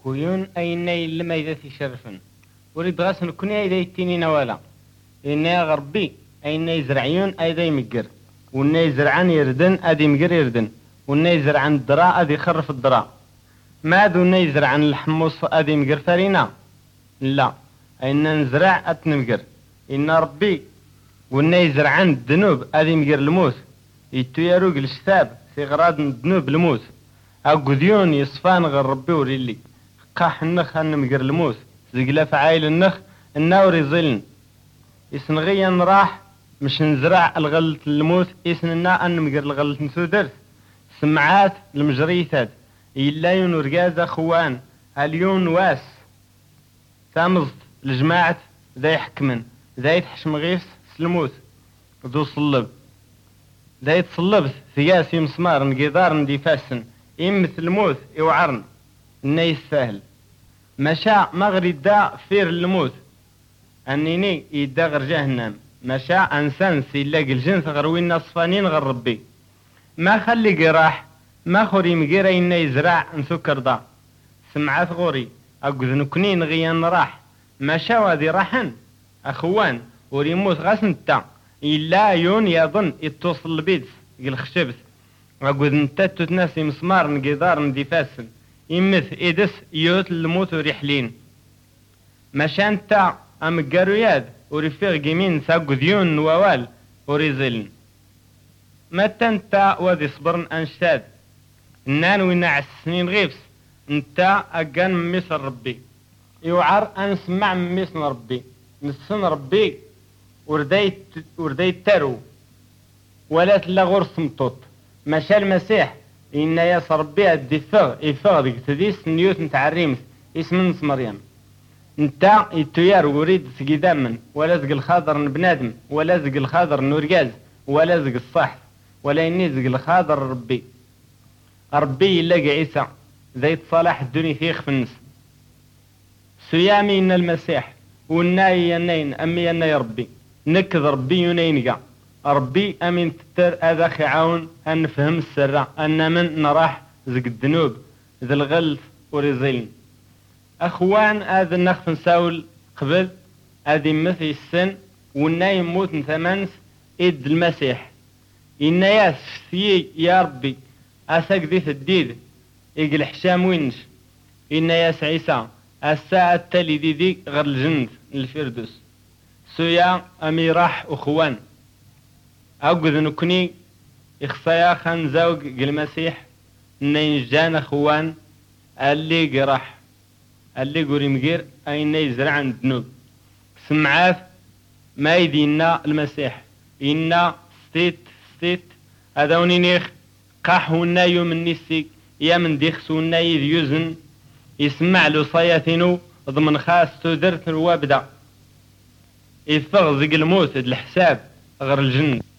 كويون أين لما إذا تشرفن وريد غاسن كوني إذا يتيني نوالا إن غربي أين يزرعيون أيضا يمقر وإن يزرعان يردن أدي مقر يردن وإن يزرعان الدراء أدي يخرف الدراء ما دون يزرعان الحمص أدي مقر فرينا لا أين نزرع أتنمقر إن ربي وإن يزرعان الذنوب أدي مقر الموت يتويروق الشتاب في غراد الذنوب الموت أقوديون يصفان غير ربي وريلي قاح النخ مقر الموت زقلا فعايل النخ الناور يظلن يسنغيا راح مش نزرع الغلط الموت يسننا أن مقر الغلط نسودر سمعات المجريثات إلايون ورقازة خوان اليون واس ثامز لجماعة ذا يحكمن ذا يتحشم غيس سلموت ذو صلب ذا يتصلب ثياسي مسمار نقدار ندي فاسن يمثل الموت يوعرن إنه يستاهل مشاء مغري دا فير الموت أنيني يدا غير جهنم مشاء أنسان سيلاقي الجنس غروين نصفانين غير ربي ما خلي قراح ما خوري مقيرا إنه يزرع نسكر دا سمعات غوري أقول نكنين غيان راح مشاء وذي راحن أخوان وريموت غاسنتا إلا يون يظن يتوصل البيت قل خشبت أقول نتاتو تناسي مسمار نقدار ندي فاسن يمث إيدس يوت الموت وريحلين مشان تا أم قاروياد ورفيق جمين ساقو ذيون ووال وريزلن متى انتا وذي صبرن أنشتاد النان وينع السنين غيبس انتا أقان من مصر ربي يوعر أنسمع من مصر ربي نسن ربي ورديت تارو ولا تلا غرس مطوط مشى المسيح إن ياس ربي أدي يفغ ديك تديس نيوت نتعريمس اسم نس مريم نتا يتويار وريد سقيدامن ولا زق الخاضر بنادم ولا زق الخاضر نورجاز ولا زق الصح ولا إني زق الخاضر ربي يلاقي عيسى زي صلاح الدنيا فيخ في النس سيامي إن المسيح والناي ينين أمي أنا يا ربي نكذ ربي ينينقع ربي أمين تتر هذا خعاون أن نفهم السر أن من نراح زق الذنوب ذي الغلط ورزيلن أخوان هذا النخف نساول قبل هذه مثل السن والناي يموت ثمانس إد المسيح إن ياس في يا ربي أساق ذي الديد يقل حشام وينش إن ياس عيسى الساعة التالي دي غير الجند الفردوس سويا أمي راح أخوان أقول نكني إخصايا خان زوج المسيح نينجان أخوان اللي قراح اللي قوري مقير أين يزرع عند ذنوب سمعات ما يدينا المسيح إنا ستيت هذا ونينيخ قاحونا يوم النسي يا من ديخسونا يذيوزن يسمع له صياثينو ضمن خاص تدرت الوابدة يفغزق الموت الحساب غير الجن